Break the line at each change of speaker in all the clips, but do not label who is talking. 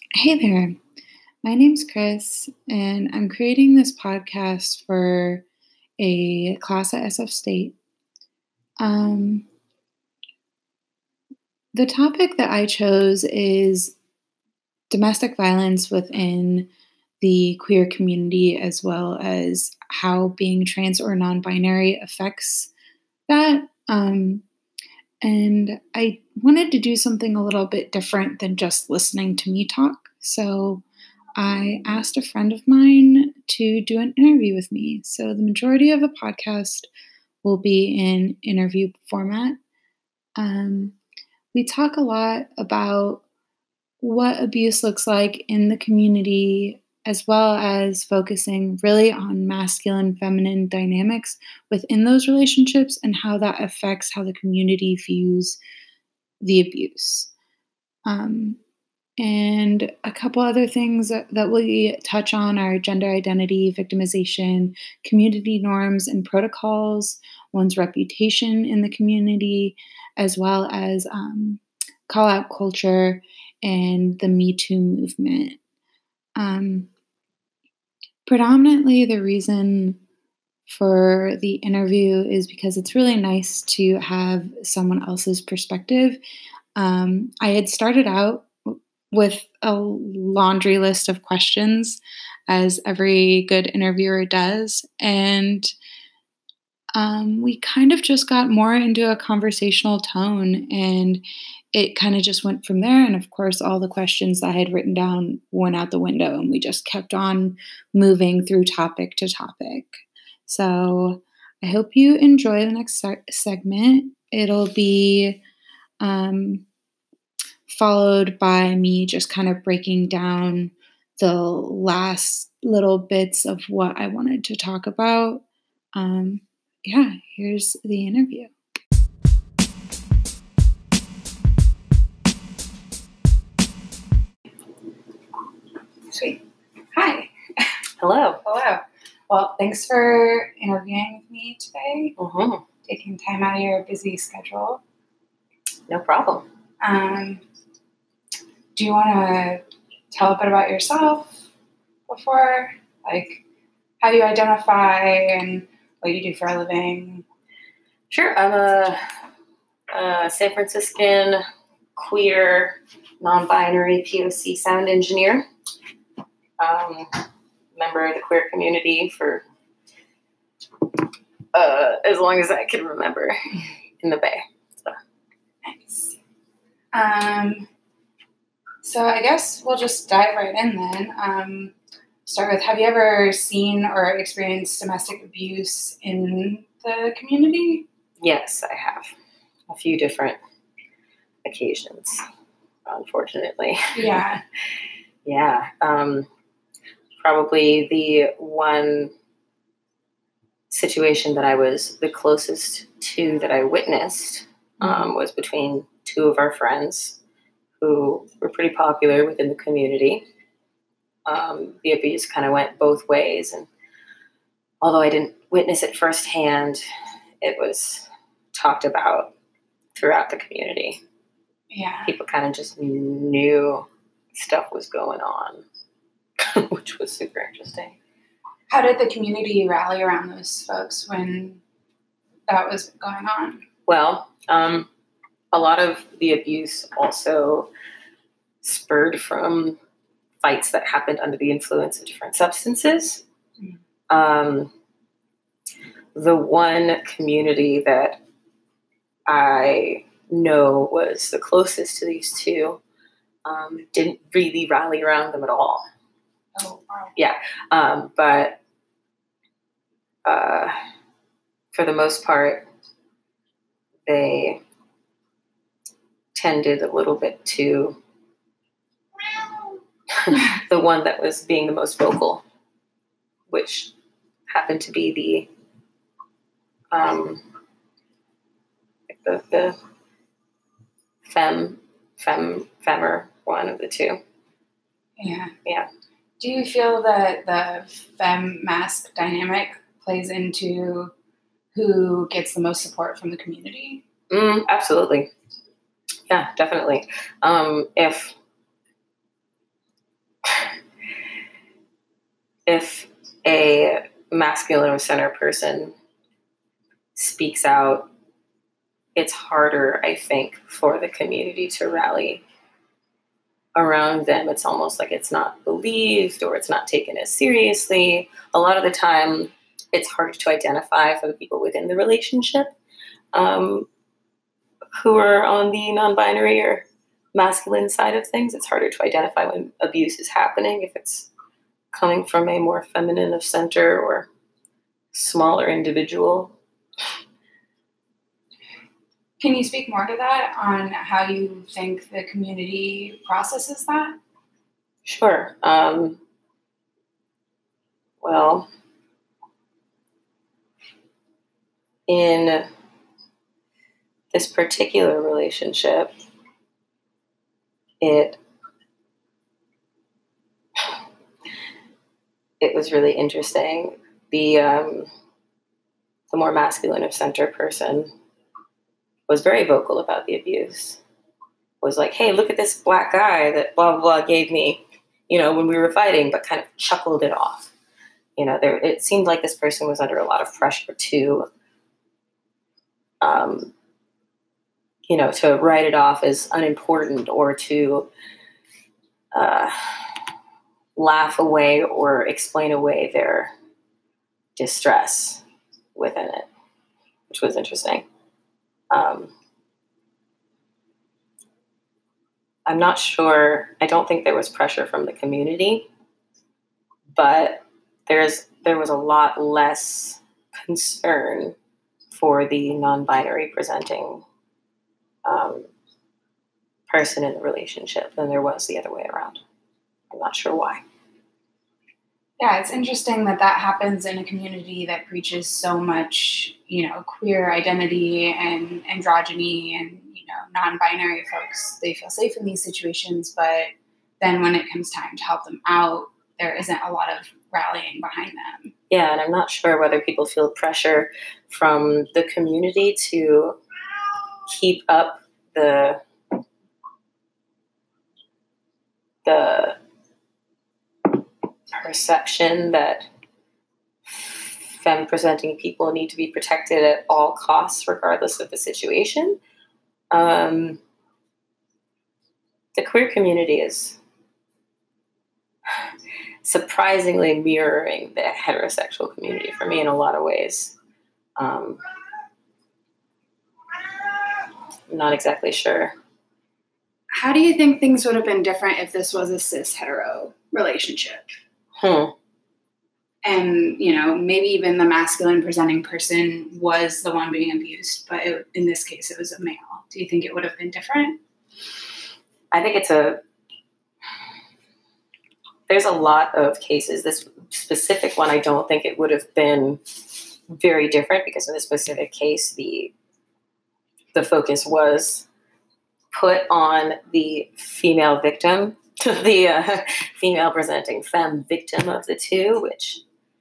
Hey there, my name's Chris, and I'm creating this podcast for a class at SF State. Um, the topic that I chose is domestic violence within the queer community, as well as how being trans or non binary affects that. And I wanted to do something a little bit different than just listening to me talk. So I asked a friend of mine to do an interview with me. So the majority of the podcast will be in interview format. Um, we talk a lot about what abuse looks like in the community, as well as focusing really on masculine feminine dynamics within those relationships and how that affects how the community views the abuse. Um, and a couple other things that we touch on are gender identity, victimization, community norms and protocols, one's reputation in the community, as well as call out culture and the Me Too movement. Um, Predominantly, the reason for the interview is because it's really nice to have someone else's perspective. I had started out with a laundry list of questions, as every good interviewer does. And we kind of just got more into a conversational tone, and it kind of just went from there. And of course, all the questions I had written down went out the window, and we just kept on moving through topic to topic. So I hope you enjoy the next segment. It'll be followed by me just kind of breaking down the last little bits of what I wanted to talk about. Here's the interview. Sweet. Hi.
Hello.
Hello. Well, thanks for interviewing with me today.
Mm-hmm.
Taking time out of your busy schedule.
No problem.
Do you want to tell a bit about yourself before? Like, how you identify and what you do for a living?
Sure. I'm a San Franciscan queer, non-binary POC sound engineer. Member of the queer community for as long as I can remember in the Bay. So.
Nice. So I guess we'll just dive right in then. Start with, have you ever seen or experienced domestic abuse in the community?
Yes, I have. A few different occasions, unfortunately.
Yeah.
Yeah. Probably the one situation that I was the closest to that I witnessed was between two of our friends who were pretty popular within the community. The abuse kind of went both ways, and although I didn't witness it firsthand, it was talked about throughout the community.
Yeah.
People kind of just knew stuff was going on, which was super interesting.
How did the community rally around those folks when that was going on?
Well, a lot of the abuse also spurred from fights that happened under the influence of different substances. The one community that I know was the closest to these two didn't really rally around them at all.
Oh, wow.
Yeah. But for the most part, they tended a little bit to the one that was being the most vocal, which happened to be the femmer one of the two.
Yeah.
Yeah.
Do you feel that the femme-masc dynamic plays into who gets the most support from the community?
Absolutely. Yeah, definitely. If if a masculine center person speaks out, it's harder, I think, for the community to rally around them. It's almost like it's not believed or it's not taken as seriously. A lot of the time, it's harder to identify for the people within the relationship who are on the non-binary or masculine side of things. It's harder to identify when abuse is happening, if it's coming from a more feminine of center or smaller individual.
Can you speak more to that, on how you think the community processes that?
Sure. Well, in this particular relationship, it was really interesting. The more masculine of center person was very vocal about the abuse. Was like, hey, look at this black guy that blah, blah, blah gave me, when we were fighting, but kind of chuckled it off. It seemed like this person was under a lot of pressure to write it off as unimportant, or to laugh away or explain away their distress within it, which was interesting. I'm not sure. I don't think there was pressure from the community, but there was a lot less concern for the non-binary presenting person in the relationship than there was the other way around. I'm not sure why.
Yeah, it's interesting that happens in a community that preaches so much, queer identity and androgyny, and, non-binary folks, they feel safe in these situations, but then when it comes time to help them out, there isn't a lot of rallying behind them.
Yeah, and I'm not sure whether people feel pressure from the community to keep up the perception that femme-presenting people need to be protected at all costs, regardless of the situation. The queer community is surprisingly mirroring the heterosexual community for me in a lot of ways. I'm not exactly sure.
How do you think things would have been different if this was a cis-hetero relationship? And, maybe even the masculine presenting person was the one being abused, but in this case, it was a male. Do you think it would have been different?
I think there's a lot of cases. This specific one, I don't think it would have been very different, because in this specific case, the focus was put on the female victim, the female presenting femme victim of the two, which,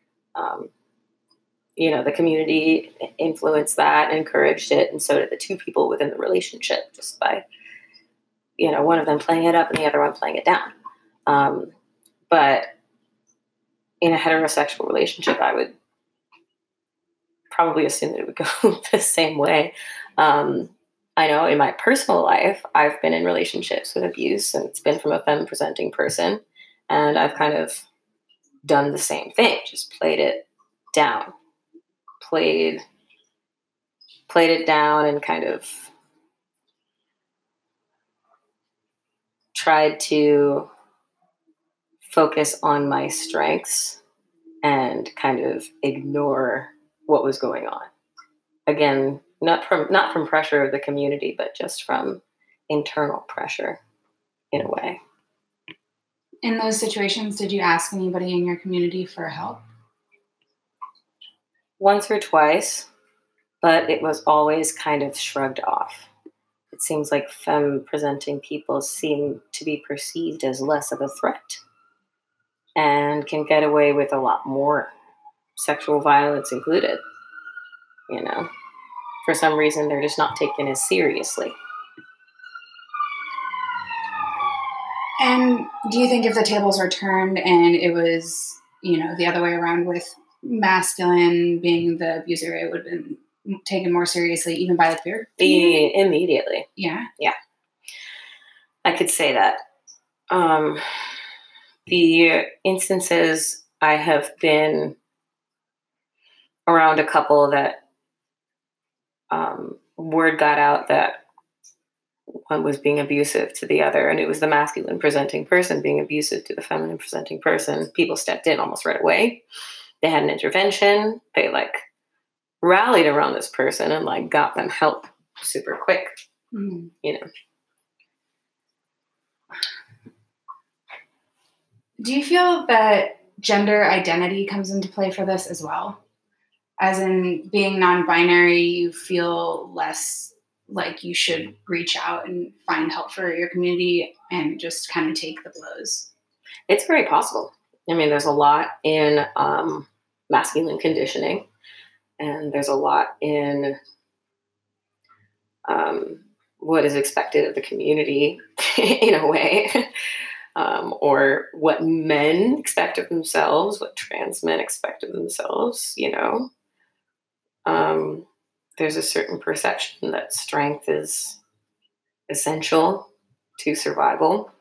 the community influenced that, encouraged it, and so did the two people within the relationship, just by, one of them playing it up and the other one playing it down. But in a heterosexual relationship, I would probably assume that it would go the same way. I know in my personal life, I've been in relationships with abuse, and it's been from a femme-presenting person, and I've kind of done the same thing, just played it down, played it down, and kind of tried to focus on my strengths and kind of ignore what was going on. Again, not from pressure of the community, but just from internal pressure, in a way.
In those situations, did you ask anybody in your community for help?
Once or twice, but it was always kind of shrugged off. It seems like femme-presenting people seem to be perceived as less of a threat and can get away with a lot more, sexual violence included. For some reason, they're just not taken as seriously.
And do you think if the tables were turned and it was the other way around with masculine being the abuser, it would have been taken more seriously even by the queer community?
Immediately.
Yeah.
I could say that. The instances I have been around a couple that word got out that one was being abusive to the other, and it was the masculine presenting person being abusive to the feminine presenting person. People stepped in almost right away. They had an intervention. They rallied around this person and got them help super quick.
Mm. Do you feel that gender identity comes into play for this as well? As in being non-binary, you feel less like you should reach out and find help for your community and just kind of take the blows?
It's very possible. I mean, there's a lot in masculine conditioning, and there's a lot in what is expected of the community in a way, or what men expect of themselves, what trans men expect of themselves, There's a certain perception that strength is essential to survival.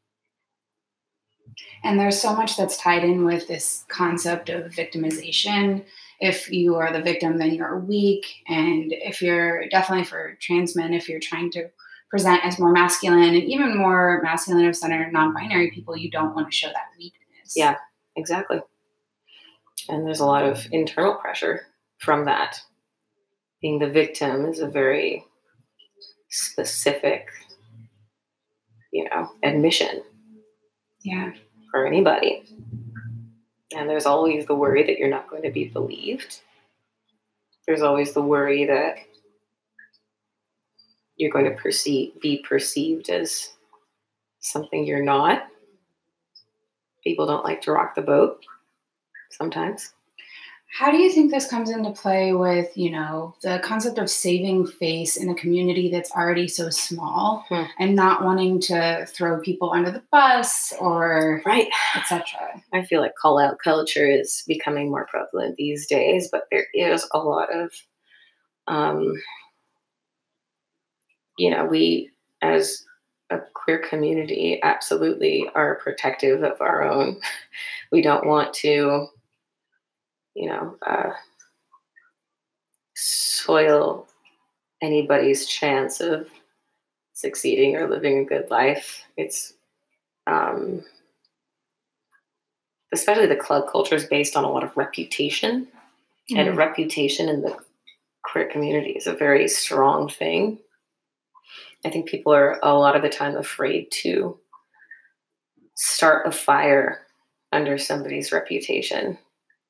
And there's so much that's tied in with this concept of victimization. If you are the victim, then you're weak. And if you're definitely for trans men, if you're trying to present as more masculine and even more masculine of center non-binary people, you don't want to show that weakness.
Yeah, exactly. And there's a lot of internal pressure from that. Being the victim is a very specific, admission.
Yeah.
For anybody. And there's always the worry that you're not going to be believed. There's always the worry that you're going to be perceived as something you're not. People don't like to rock the boat sometimes.
How do you think this comes into play with, the concept of saving face in a community that's already so small and not wanting to throw people under the bus or
right,
etc.?
I feel like call-out culture is becoming more prevalent these days, but there is a lot of, we as a queer community absolutely are protective of our own. We don't want to soil anybody's chance of succeeding or living a good life. It's especially the club culture is based on a lot of reputation, and a reputation in the queer community is a very strong thing. I think people are a lot of the time afraid to start a fire under somebody's reputation.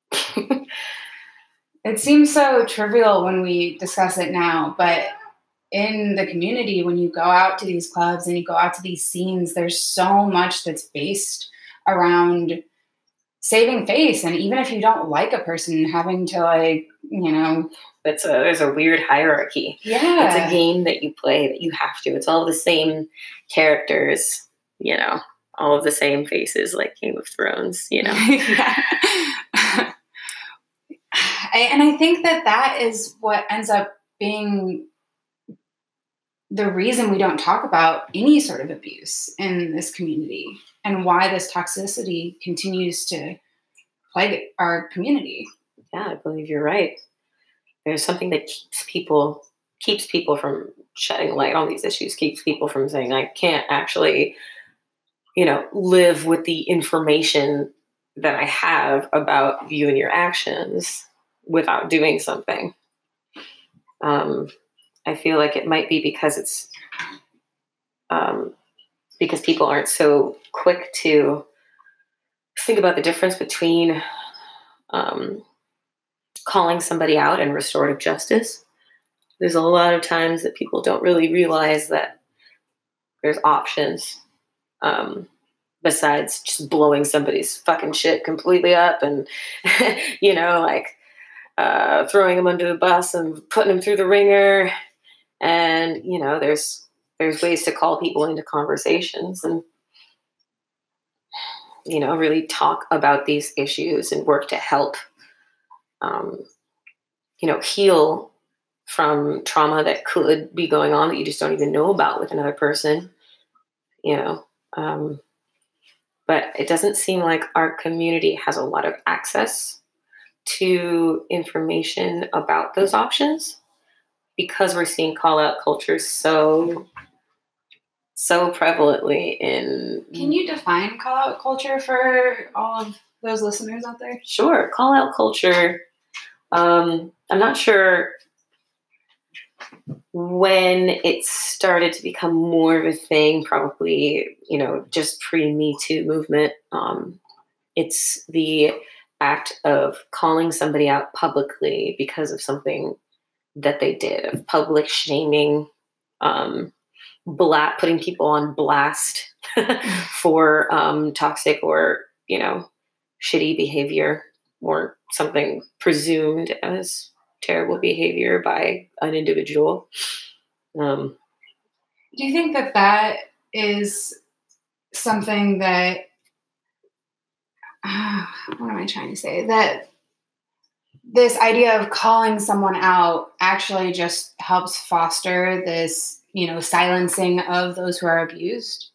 It seems so trivial when we discuss it now, but in the community, when you go out to these clubs and you go out to these scenes, there's so much that's based around saving face. And even if you don't like a person, having to
there's a weird hierarchy.
Yeah.
It's a game that you play that you have to. It's all the same characters, all of the same faces like Game of Thrones,
Yeah. And I think that is what ends up being the reason we don't talk about any sort of abuse in this community and why this toxicity continues to plague our community.
Yeah, I believe you're right. There's something that keeps people from shedding light on these issues, keeps people from saying, I can't actually, live with the information that I have about you and your actions without doing something. I feel like it might be because it's because people aren't so quick to think about the difference between calling somebody out and restorative justice. There's a lot of times that people don't really realize that there's options besides just blowing somebody's fucking shit completely up and, throwing them under the bus and putting them through the ringer. And, there's ways to call people into conversations. And really talk about these issues and work to help, heal from trauma that could be going on that you just don't even know about with another person, but it doesn't seem like our community has a lot of access to information about those options because we're seeing call out culture so prevalently in.
Can you define call out culture for all of those listeners out there?
Sure. Call out culture. I'm not sure when it started to become more of a thing, probably, just pre-Me Too movement. It's the act of calling somebody out publicly because of something that they did, of public shaming, putting people on blast for toxic or, shitty behavior or something presumed as terrible behavior by an individual.
Do you think that is something that, what am I trying to say? That this idea of calling someone out actually just helps foster this, silencing of those who are abused?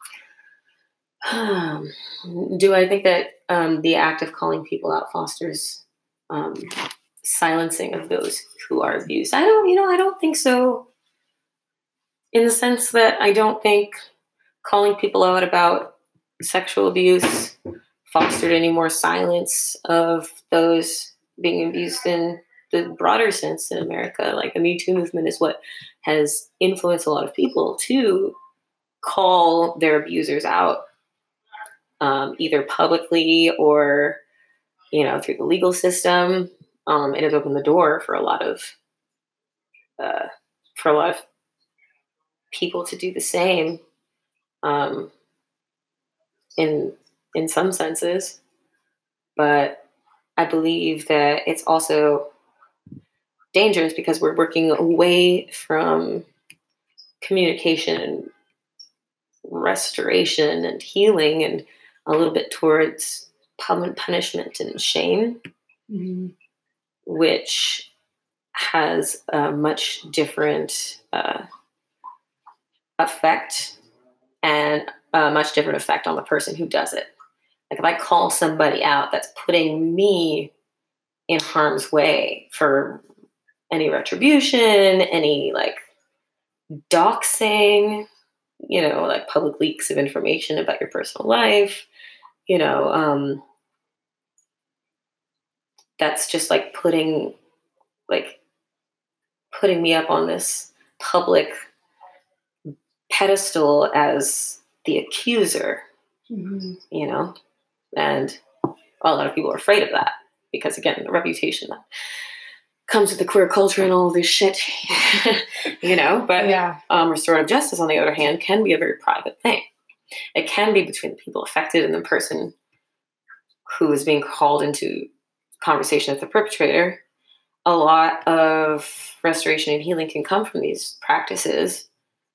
Do I think that the act of calling people out fosters silencing of those who are abused? I don't think so. In the sense that I don't think calling people out about sexual abuse fostered any more silence of those being abused in the broader sense in America. Like the Me Too movement is what has influenced a lot of people to call their abusers out, either publicly or, through the legal system. It has opened the door for a lot of people to do the same, in some senses. But I believe that it's also dangerous because we're working away from communication and restoration and healing and a little bit towards punishment and shame, which has a much different effect and a much different effect on the person who does it. Like if I call somebody out, that's putting me in harm's way for any retribution, any like doxing, like public leaks of information about your personal life, that's just like putting me up on this public pedestal as the accuser, and a lot of people are afraid of that because, again, the reputation that comes with the queer culture and all of this shit, but
yeah.
Restorative justice, on the other hand, can be a very private thing. It can be between the people affected and the person who is being called into conversation with the perpetrator. A lot of restoration and healing can come from these practices,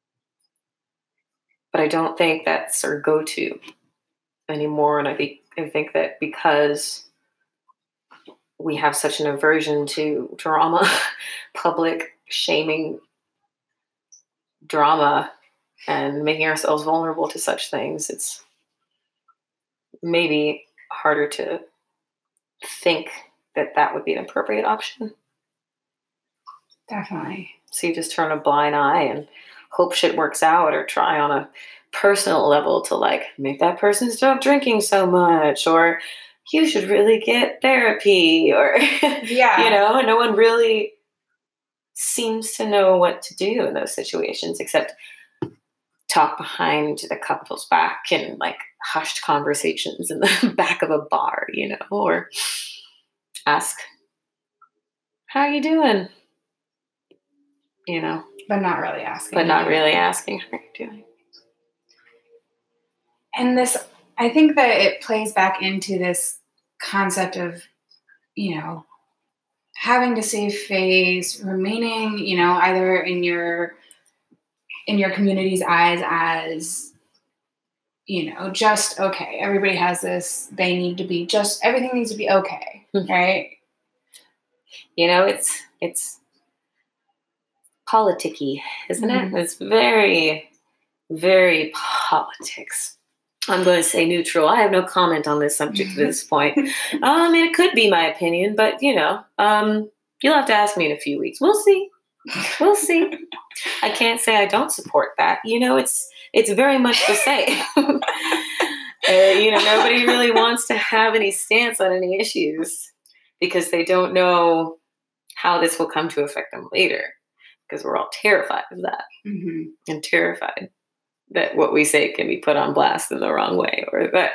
but I don't think that's our go-to anymore. And I think that because we have such an aversion to drama, public shaming drama, and making ourselves vulnerable to such things, it's maybe harder to think that would be an appropriate option.
Definitely.
So you just turn a blind eye and hope shit works out, or try on a personal level to like make that person stop drinking so much, or you should really get therapy, or
yeah,
no one really seems to know what to do in those situations except talk behind the couple's back in like hushed conversations in the back of a bar, or ask, how are you doing?
But not really asking.
How are you doing?
And this, I think that it plays back into this concept of, having to save face, remaining, either in your community's eyes as just okay. Everybody has this. They need to be everything needs to be okay, right?
It's politicky, isn't it? It's very, very politics. I'm going to say neutral. I have no comment on this subject at this point. It could be my opinion, but you'll have to ask me in a few weeks. We'll see. I can't say I don't support that. It's very much the same. Nobody really wants to have any stance on any issues because they don't know how this will come to affect them later. Because we're all terrified of that, and terrified that what we say can be put on blast in the wrong way, or that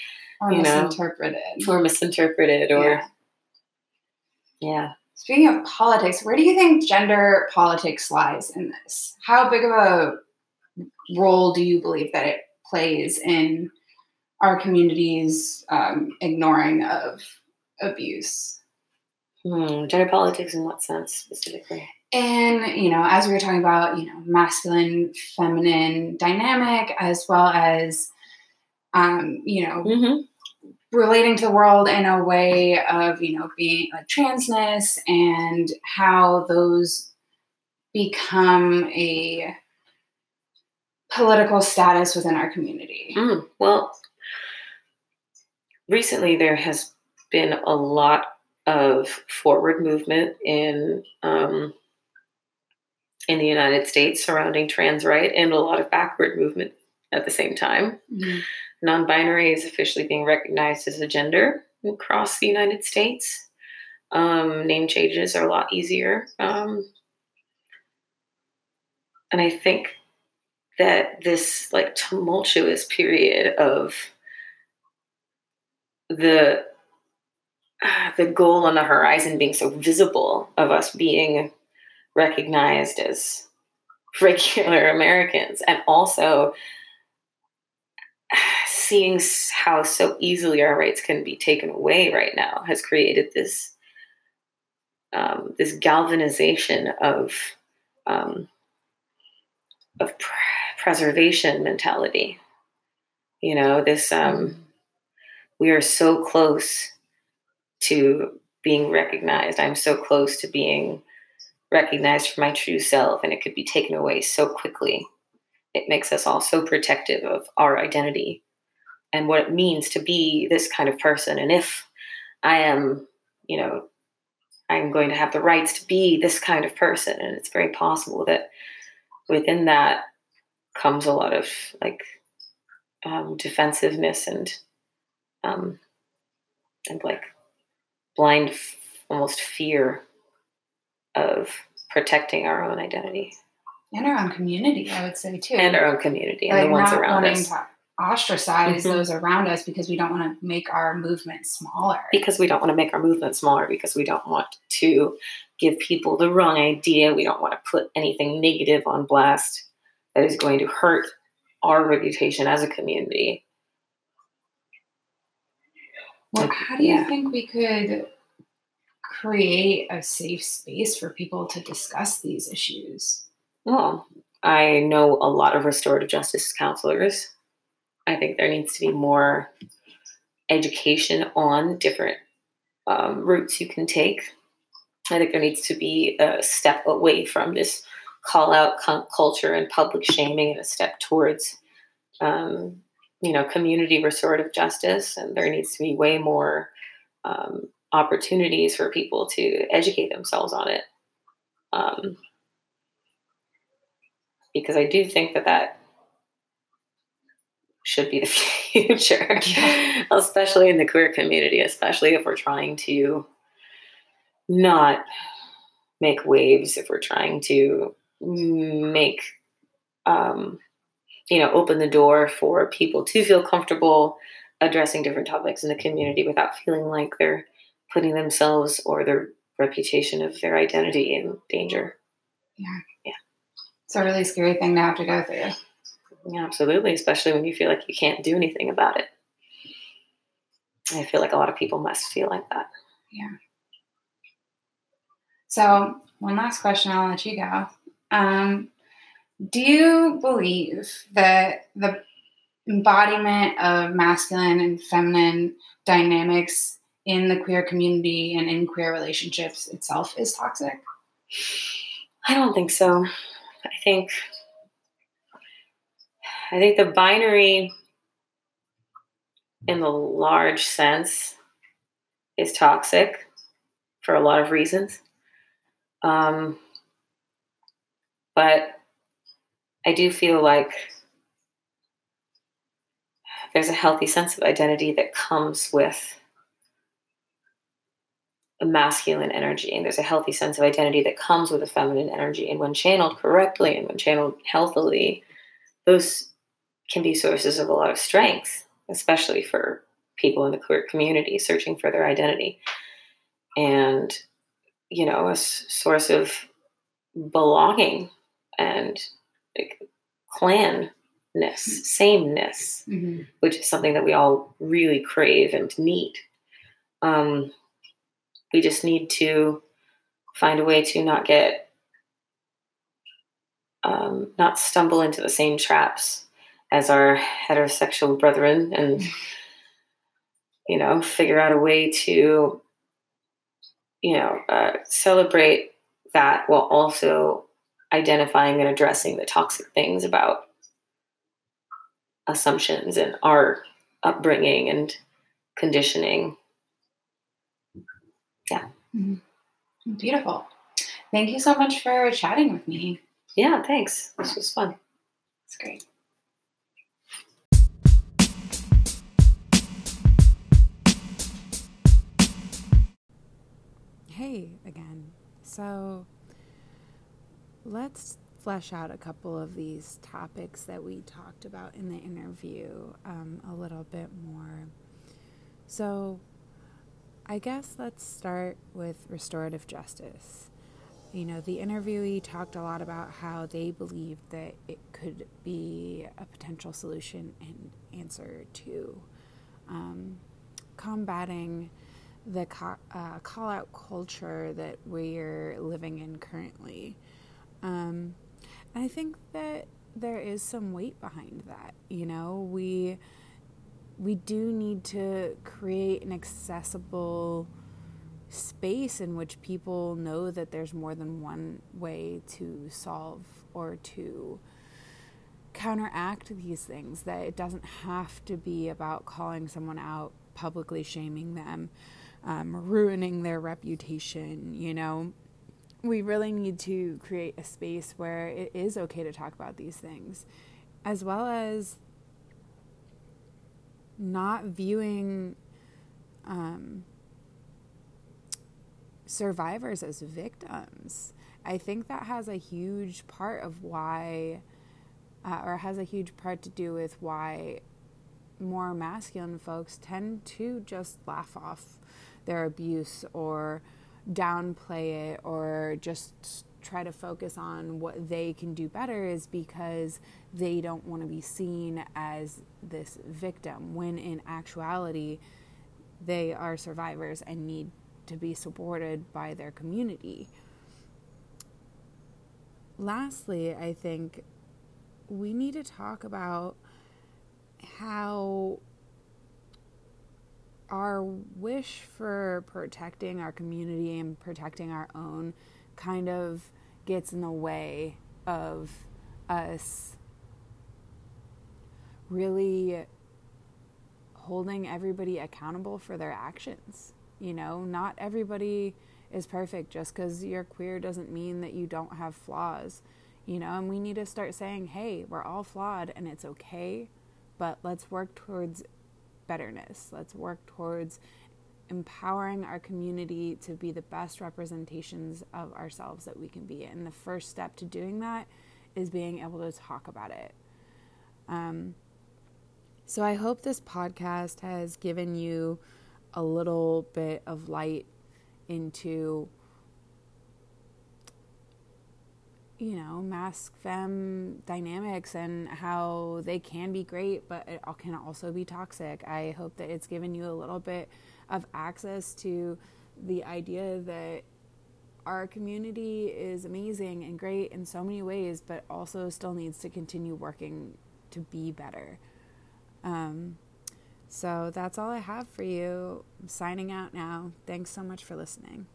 misinterpreted, or yeah.
Speaking of politics, where do you think gender politics lies in this? How big of a role do you believe that it plays in our community's ignoring of abuse?
Gender politics in what sense specifically?
And, as we were talking about, masculine, feminine dynamic, as well as, relating to the world in a way of, being like transness, and how those become a political status within our community.
Well, recently there has been a lot of forward movement in the United States surrounding trans rights, and a lot of backward movement at the same time. Non-binary is officially being recognized as a gender across the United States. Name changes are a lot easier. And I think that this tumultuous period of the goal on the horizon being so visible, of us being recognized as regular Americans, and also seeing how so easily our rights can be taken away right now, has created this galvanization of preservation mentality. We are so close to being recognized. I'm so close to being recognized for my true self, and it could be taken away so quickly. It makes us all so protective of our identity and what it means to be this kind of person. And if I am, I'm going to have the rights to be this kind of person. And it's very possible that within that comes a lot of defensiveness and blind, almost fear of protecting our own identity.
And our own community, I would say, too.
And our own community, and the ones around us.
To ostracize those around us because we don't want to make our movement smaller.
Because we don't want to give people the wrong idea. We don't want to put anything negative on blast that is going to hurt our reputation as a community.
Well, how do you think we could create a safe space for people to discuss these issues?
Well, I know a lot of restorative justice counselors. I think there needs to be more education on different routes you can take. I think there needs to be a step away from this call-out culture and public shaming, and a step towards, community restorative justice. And there needs to be way more opportunities for people to educate themselves on it. Because I do think that should be the future, especially in the queer community, especially if we're trying to not make waves, if we're trying to make, open the door for people to feel comfortable addressing different topics in the community without feeling like they're putting themselves or their reputation of their identity in danger.
Yeah. It's a really scary thing to have to go through.
Yeah, absolutely. Especially when you feel like you can't do anything about it. I feel like a lot of people must feel like that.
Yeah. So one last question, I'll let you go. Do you believe that the embodiment of masculine and feminine dynamics in the queer community and in queer relationships itself is toxic?
I don't think so. I think the binary in the large sense is toxic for a lot of reasons. But I do feel like there's a healthy sense of identity that comes with a masculine energy, and there's a healthy sense of identity that comes with a feminine energy. And when channeled correctly and when channeled healthily, those can be sources of a lot of strength, especially for people in the queer community searching for their identity. And, a source of belonging and like clan sameness, which is something that we all really crave and need. We just need to find a way to not get, not stumble into the same traps as our heterosexual brethren, and, figure out a way to, celebrate that while also identifying and addressing the toxic things about assumptions and our upbringing and conditioning. Yeah.
Mm-hmm. Beautiful. Thank you so much for chatting with me.
Yeah, thanks. This was fun.
It's great.
Hey again. So let's flesh out a couple of these topics that we talked about in the interview a little bit more. So I guess let's start with restorative justice. The interviewee talked a lot about how they believed that it could be a potential solution and answer to combating the call-out culture that we're living in currently. And I think that there is some weight behind that. We do need to create an accessible space in which people know that there's more than one way to solve or to counteract these things, that it doesn't have to be about calling someone out, publicly shaming them, ruining their reputation. We really need to create a space where it is okay to talk about these things, as well as not viewing survivors as victims. I think that has a huge part of why, or has a huge part to do with why more masculine folks tend to just laugh off their abuse or downplay it or just try to focus on what they can do better, is because they don't want to be seen as this victim, when in actuality they are survivors and need to be supported by their community. Lastly, I think we need to talk about how our wish for protecting our community and protecting our own kind of gets in the way of us really holding everybody accountable for their actions. Not everybody is perfect. Just because you're queer doesn't mean that you don't have flaws, and we need to start saying, hey, we're all flawed and it's okay, but let's work towards betterness. Let's work towards empowering our community to be the best representations of ourselves that we can be. And the first step to doing that is being able to talk about it. So I hope this podcast has given you a little bit of light into, masc femme dynamics and how they can be great, but it can also be toxic. I hope that it's given you a little bit of access to the idea that our community is amazing and great in so many ways, but also still needs to continue working to be better. So that's all I have for you. I'm signing out now. Thanks so much for listening.